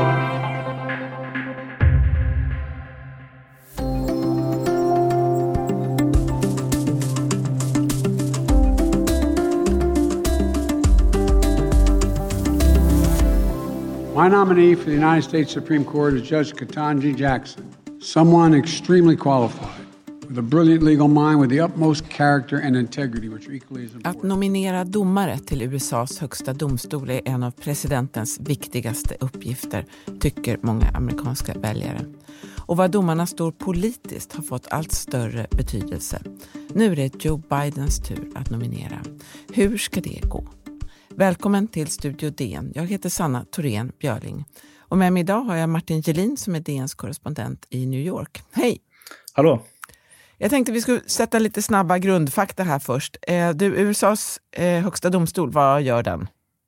My nominee for the United States Supreme Court is Judge Ketanji Jackson, someone extremely qualified, with a brilliant legal mind with the utmost character and integrity, which are equally as important. Att nominera domare till USAs högsta domstol är en av presidentens viktigaste uppgifter, tycker många amerikanska väljare. Och vad domarna står politiskt har fått allt större betydelse. Nu är det Joe Bidens tur att nominera. Hur ska det gå? Välkommen till Studio DN. Jag heter Sanna Thorén Björling. Och med mig idag har jag Martin Gelin som är DNs korrespondent i New York. Hej! Hallå! Jag tänkte vi skulle sätta lite snabba grundfakta här först. USAs högsta domstol, vad gör den?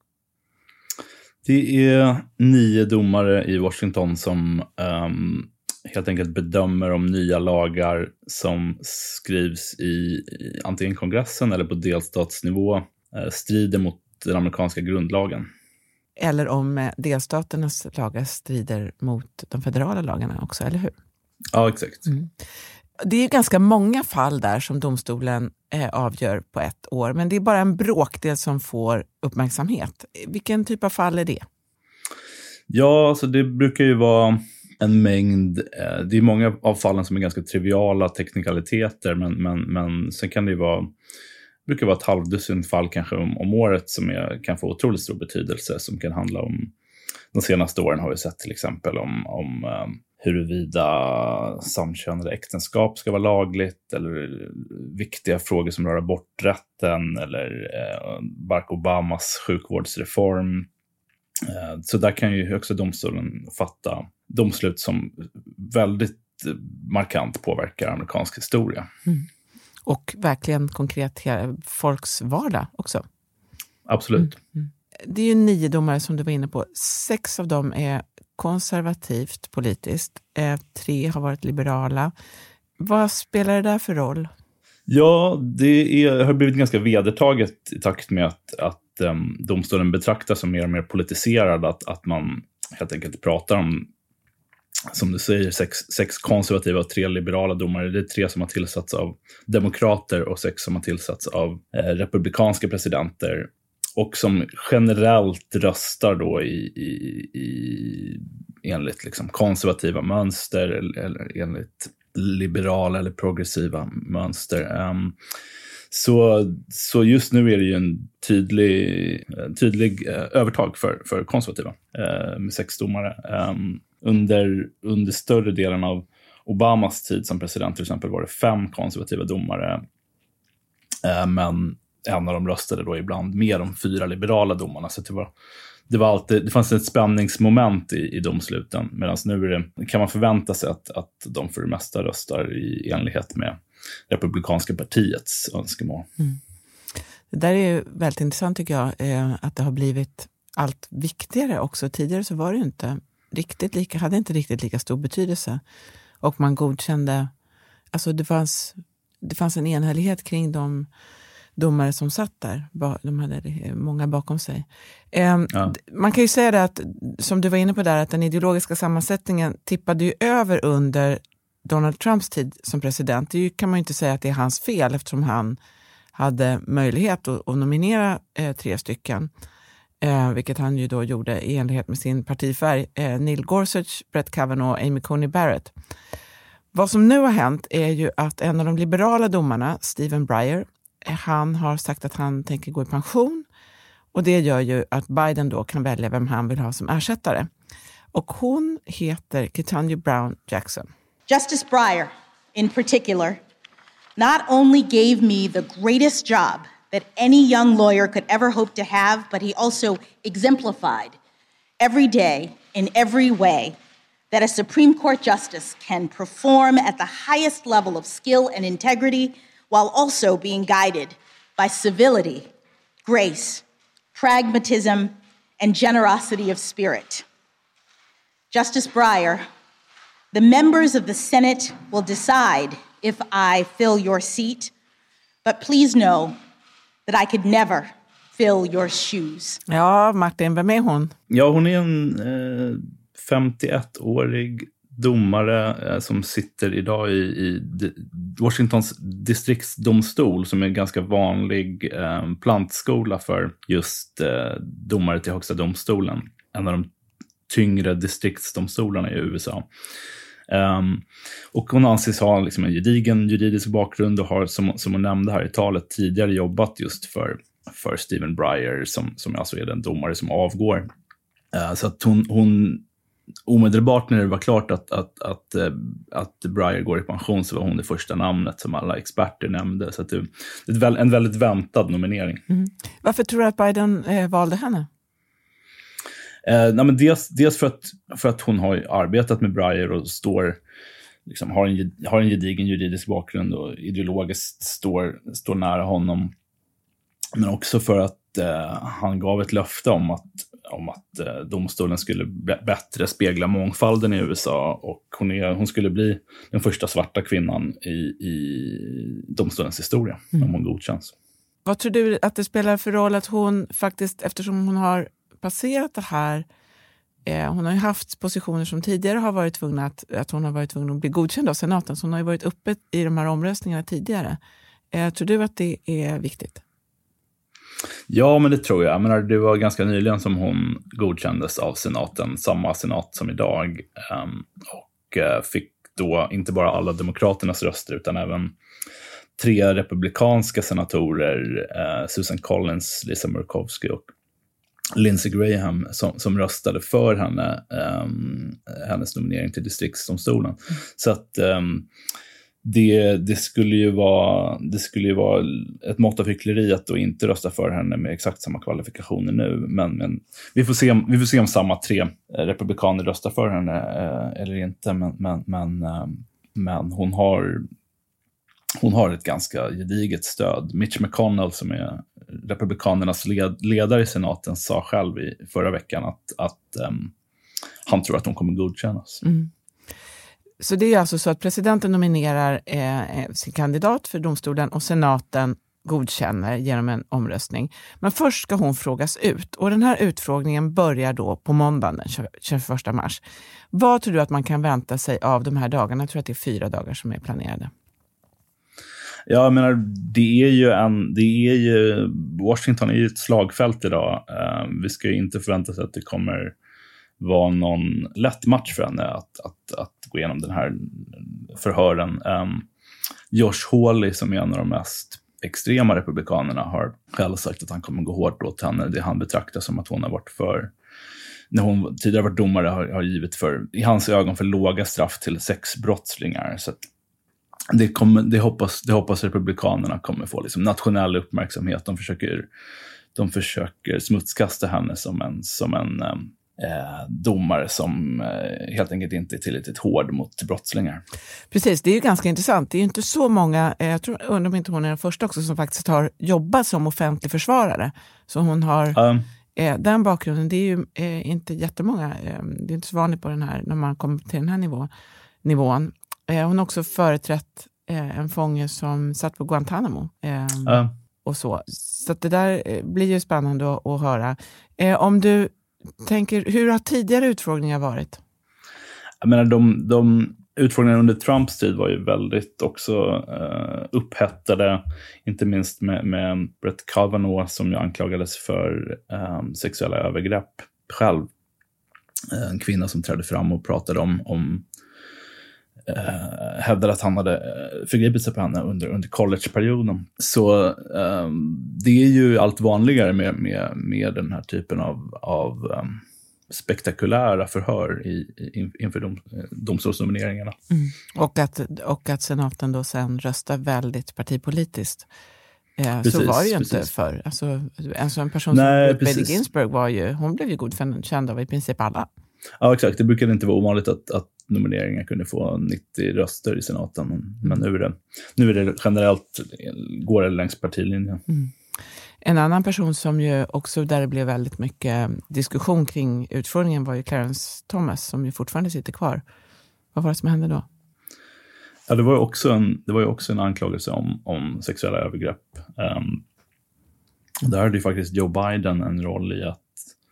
Det är 9 domare i Washington som helt enkelt bedömer om nya lagar som skrivs i antingen kongressen eller på delstatsnivå strider mot den amerikanska grundlagen. Eller om delstaternas lagar strider mot de federala lagarna också, eller hur? Ja, exakt. Mm. Det är ganska många fall där som domstolen avgör på ett år, men det är bara en bråkdel som får uppmärksamhet. Vilken typ av fall är det? Ja, alltså det brukar ju vara en mängd, det är många av fallen som är ganska triviala teknikaliteter, men sen kan det ju vara, brukar vara ett halvdussin fall kanske om året som kan få otroligt stor betydelse, som kan handla om, de senaste åren har vi sett till exempel om huruvida samkönade äktenskap ska vara lagligt, eller viktiga frågor som rör aborträtten, eller Barack Obamas sjukvårdsreform. Så där kan ju högsta domstolen fatta domslut som väldigt markant påverkar amerikansk historia. Mm. Och verkligen konkret folks vardag också. Absolut. Mm. Det är ju 9 domare som du var inne på. 6 av dem är konservativt politiskt. 3 har varit liberala. Vad spelar det där för roll? Ja, det har blivit ganska vedertaget i takt med att domstolen betraktas som mer och mer politiserad. Att man helt enkelt pratar om, som du säger, 6 konservativa och 3 liberala domare. Det är 3 som har tillsatts av demokrater och 6 som har tillsatts av republikanska presidenter. Och som generellt röstar då i enligt liksom konservativa mönster eller enligt liberala eller progressiva mönster. Så just nu är det ju en tydlig övertag för konservativa med 6 domare. Under större delen av Obamas tid som president till exempel var det 5 konservativa domare, men en av dem röstade då ibland med de 4 liberala domarna, så det fanns ett spänningsmoment i domsluten, medan nu kan man förvänta sig att de för det mesta röstar i enlighet med republikanska partiets önskemål. Mm. Det där är ju väldigt intressant tycker jag, att det har blivit allt viktigare också. Tidigare så var det inte hade inte riktigt lika stor betydelse, och man godkände, alltså det fanns en enhällighet kring de domare som satt där. De hade många bakom sig. Man kan ju säga det att, som du var inne på där, att den ideologiska sammansättningen tippade ju över under Donald Trumps tid som president. Det kan man ju inte säga att det är hans fel, eftersom han hade möjlighet att nominera 3 stycken. Vilket han ju då gjorde i enlighet med sin partifärg. Neil Gorsuch, Brett Kavanaugh och Amy Coney Barrett. Vad som nu har hänt är ju att en av de liberala domarna, Stephen Breyer, han har sagt att han tänker gå i pension, och det gör ju att Biden då kan välja vem han vill ha som ersättare. Och hon heter Ketanji Brown Jackson. Justice Breyer, in particular, not only gave me the greatest job that any young lawyer could ever hope to have, but he also exemplified every day in every way that a Supreme Court justice can perform at the highest level of skill and integrity while also being guided by civility, grace, pragmatism, and generosity of spirit. Justice Breyer, the members of the Senate will decide if I fill your seat, but please know that I could never fill your shoes. Ja, Martin, vem är hon? Ja, hon är en 51-årig domare som sitter idag i Washingtons distriktsdomstol, som är en ganska vanlig plantskola för just domare till högsta domstolen. En av de tyngre distriktsdomstolarna i USA. Och hon anses ha liksom en gedigen juridisk bakgrund och har, som hon nämnde här i talet, tidigare jobbat just för Stephen Breyer, som alltså är den domare som avgår. Så att hon omedelbart när det var klart att Breyer går i pension, så var hon det första namnet som alla experter nämnde. Så att det är en väldigt väntad nominering. Mm. Varför tror du att Biden valde henne? Nej, men dels för att hon har arbetat med Breyer och liksom, har en gedigen juridisk bakgrund och ideologiskt står nära honom. Men också för att han gav ett löfte om att domstolen skulle bättre spegla mångfalden i USA, och hon skulle bli den första svarta kvinnan i domstolens historia om hon godkänns. Vad tror du att det spelar för roll att hon faktiskt, eftersom hon har passerat det här, hon har ju haft positioner som tidigare har varit tvungna att hon har varit tvungen att bli godkänd av senaten, så hon har ju varit uppe i de här omröstningarna tidigare. Tror du att det är viktigt? Ja, men det tror jag. Men det var ganska nyligen som hon godkändes av senaten, samma senat som idag, och fick då inte bara alla demokraternas röster utan även 3 republikanska senatorer, Susan Collins, Lisa Murkowski och Lindsey Graham, som röstade för hennes nominering till distriktsdomstolen. Så att det skulle ju vara ett mått av hyckleri att då inte rösta för henne med exakt samma kvalifikationer nu. Men vi får se om samma 3 republikaner röstar för henne eller inte. Men hon har ett ganska gediget stöd. Mitch McConnell, som är republikanernas ledare i senaten, sa själv i förra veckan att han tror att hon kommer godkännas. Mm. Så det är alltså så att presidenten nominerar sin kandidat för domstolen och senaten godkänner genom en omröstning. Men först ska hon frågas ut, och den här utfrågningen börjar då på måndagen den 21 mars. Vad tror du att man kan vänta sig av de här dagarna? Jag tror att det är 4 dagar som är planerade. Ja, jag menar, Washington är ju ett slagfält idag. Vi ska ju inte förvänta sig att det kommer vara någon lätt match för henne att gå igenom den här förhören. Josh Hawley, som är en av de mest extrema republikanerna, har själv sagt att han kommer gå hårt åt henne. Det han betraktar som att hon har varit när hon tidigare varit domare, har givit i hans ögon för låga straff till sexbrottslingar. Så att det hoppas republikanerna kommer få liksom nationell uppmärksamhet. De försöker smutskasta henne som en domare som helt enkelt inte är tillräckligt hård mot brottslingar. Precis, det är ju ganska intressant. Det är ju inte så många, jag undrar om inte hon är den första också, som faktiskt har jobbat som offentlig försvarare. Så hon har den bakgrunden. Det är ju inte jättemånga, det är inte så vanligt på den här, när man kommer till den här nivån. Hon har också företrätt en fånge som satt på Guantanamo. Och så att det där blir ju spännande att höra. Om du tänker, hur har tidigare utfrågningar varit? Jag menar, de utfrågningarna under Trumps tid var ju väldigt också upphettade, inte minst med Brett Kavanaugh, som ju anklagades för sexuella övergrepp själv. En kvinna som trädde fram och pratade om hävdade att han hade förgripit sig på henne under collegeperioden. Så det är ju allt vanligare med den här typen av spektakulära förhör inför domstolsnomineringarna. Och att senaten då sen röstar väldigt partipolitiskt. Precis, så var det ju inte förr. Alltså, en person som Ruth Bader Ginsburg hon blev ju godkänd av i princip alla. Ja, exakt. Det brukade inte vara ovanligt att nomineringar kunde få 90 röster i senaten. Men nu är det generellt, går det längs partilinjen. Mm. En annan person som ju också, där det blev väldigt mycket diskussion kring utfrågningen, var ju Clarence Thomas, som ju fortfarande sitter kvar. Vad var det som hände då? Ja, det var ju också en anklagelse om sexuella övergrepp. Där hade ju faktiskt Joe Biden en roll i att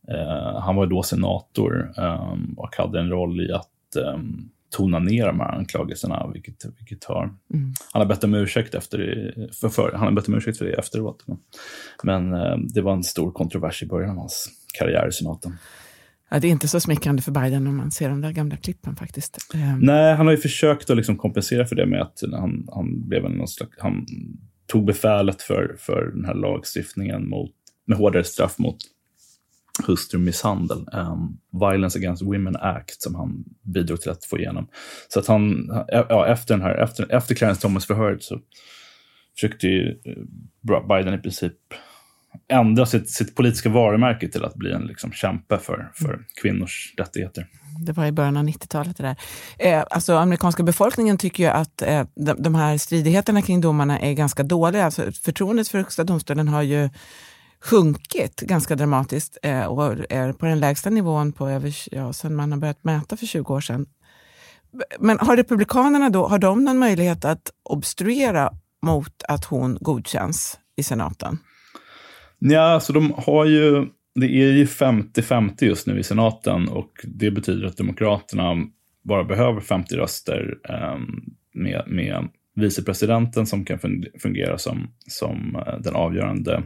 Han var då senator och hade en roll i att tona ner de här anklagelserna, vilket har... Han har bett om ursäkt han har bett om ursäkt för det efteråt. Men det var en stor kontrovers i början av hans karriär i senaten. Ja, det är inte så smickrande för Biden om man ser de där gamla klippen faktiskt. Nej, han har ju försökt att liksom kompensera för det med att han tog befälet för den här lagstiftningen med hårdare straff mot hustrumisshandel, Violence Against Women Act, som han bidrog till att få igenom. Så att han, efter Clarence Thomas-förhöret så försökte ju Biden i princip ändra sitt politiska varumärke till att bli en liksom kämpe för kvinnors rättigheter. Det var i början av 90-talet det där. Alltså amerikanska befolkningen tycker ju att de här stridigheterna kring domarna är gandet dåliga. Alltså, förtroendet för högsta domstolen har ju sjunkit ganska dramatiskt och är på den lägsta nivån på sedan man har börjat mäta för 20 år sedan. Men har republikanerna då, har de någon möjlighet att obstruera mot att hon godkänns i senaten? Ja, så de har ju, det är ju 50-50 just nu i senaten, och det betyder att demokraterna bara behöver 50 röster med vicepresidenten som kan fungera som den avgörande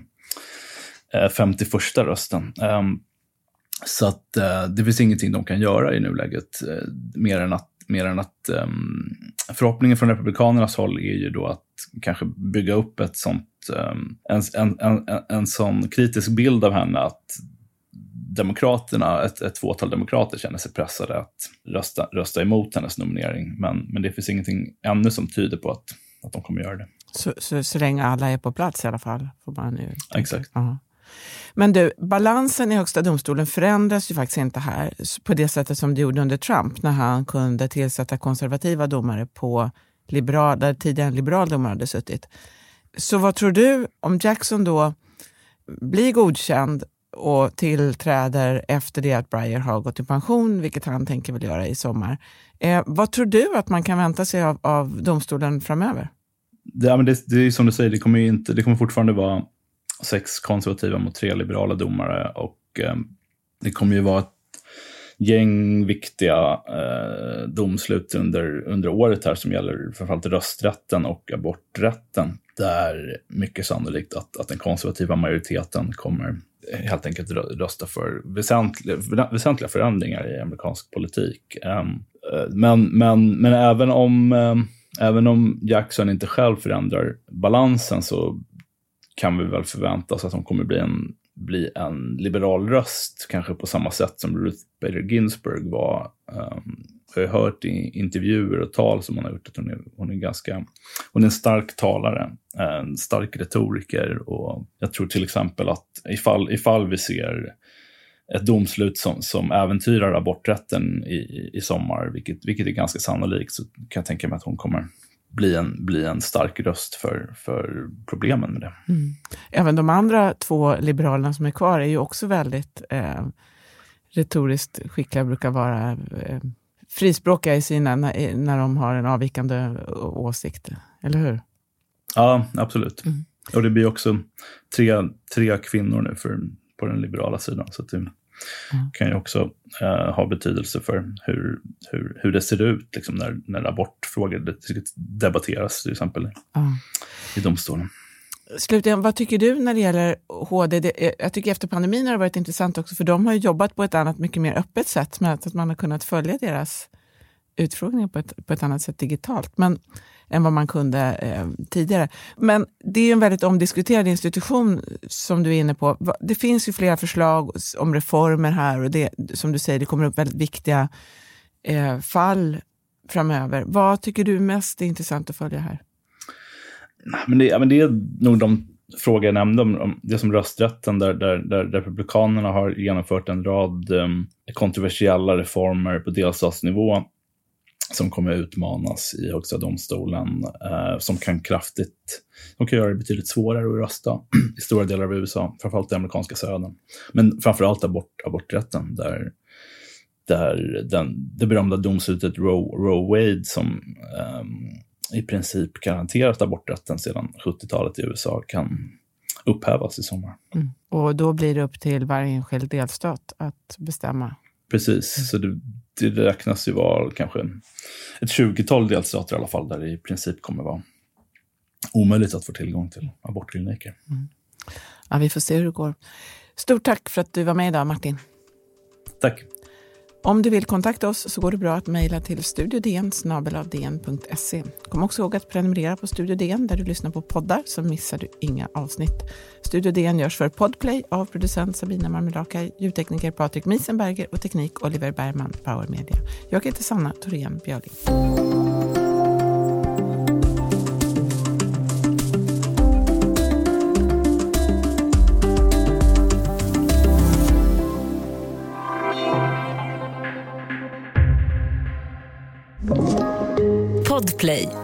51:a rösten. Så att det finns ingenting de kan göra i nuläget mer än att förhoppningen från republikanernas håll är ju då att kanske bygga upp ett sånt en sån kritisk bild av henne att demokraterna, ett fåtal demokrater känner sig pressade att rösta emot hennes nominering, men det finns ingenting ännu som tyder på att de kommer göra det. Så länge alla är på plats i alla fall får man nu. Exakt. Aha. Men du, balansen i högsta domstolen förändras ju faktiskt inte här på det sättet som det gjorde under Trump när han kunde tillsätta konservativa domare på där tidigare en liberal domare hade suttit. Så vad tror du om Jackson då blir godkänd och tillträder efter det att Breyer har gått i pension, vilket han tänker väl göra i sommar? Vad tror du att man kan vänta sig av domstolen framöver? Det är som du säger, det kommer fortfarande vara 6 konservativa mot 3 liberala domare, och det kommer ju vara ett gäng viktiga domslut under året här som gäller framförallt rösträtten och aborträtten, där mycket sannolikt att den konservativa majoriteten kommer helt enkelt rösta för väsentliga förändringar i amerikansk politik. Men även om Jackson inte själv förändrar balansen, så kan vi väl förvänta oss att hon kommer bli en liberal röst, kanske på samma sätt som Ruth Bader Ginsburg var. Jag har hört i intervjuer och tal som hon har gjort att hon är en stark talare, en stark retoriker, och jag tror till exempel att ifall vi ser ett domslut som äventyrar aborträtten i sommar, vilket är ganska sannolikt, så kan jag tänka mig att hon kommer bli en stark röst för problemen med det. Även de andra 2 liberalerna som är kvar är ju också väldigt retoriskt skickliga, brukar vara frispråkiga i sina när de har en avvikande åsikt, eller hur? Ja, absolut. Och det blir också 3 kvinnor nu på den liberala sidan, så att det kan ju också ha betydelse för hur det ser ut liksom, när abortfrågor debatteras till exempel i domstolen. Slutligen, vad tycker du när det gäller HD? Jag tycker efter pandemin har det varit intressant också, för de har ju jobbat på ett annat, mycket mer öppet sätt, med att man har kunnat följa deras utfrågningar på ett annat sätt digitalt än vad man kunde tidigare. Men det är ju en väldigt omdiskuterad institution som du är inne på. Det finns ju flera förslag om reformer här, och det, som du säger, det kommer upp väldigt viktiga fall framöver. Vad tycker du är mest intressant att följa här? Men det är nog de frågor jag nämnde om det som rösträtten, där republikanerna har genomfört en rad kontroversiella reformer på delstatsnivå som kommer utmanas i högsta domstolen, som kan göra det betydligt svårare att rösta i stora delar av USA, framförallt i amerikanska södern. Men framförallt aborträtten, där det berömda domslutet Roe Wade, som i princip garanterat aborträtten sedan 70-talet i USA, kan upphävas i sommar. Och då blir det upp till varje enskild delstat att bestämma. Precis, så det räknas ju vara kanske ett 20-tal delstater i alla fall där det i princip kommer vara omöjligt att få tillgång till abortkliniker. Ja, vi får se hur det går. Stort tack för att du var med idag, Martin. Tack. Om du vill kontakta oss så går det bra att mejla till studiodn@dn.se. Kom också ihåg att prenumerera på Studio DN där du lyssnar på poddar, så missar du inga avsnitt. Studio DN görs för Podplay av producent Sabina Marmelakai, ljudtekniker Patrik Miesenberger och teknik Oliver Bergman, Power Media. Jag heter Sanna Thorén Björling. Podplay.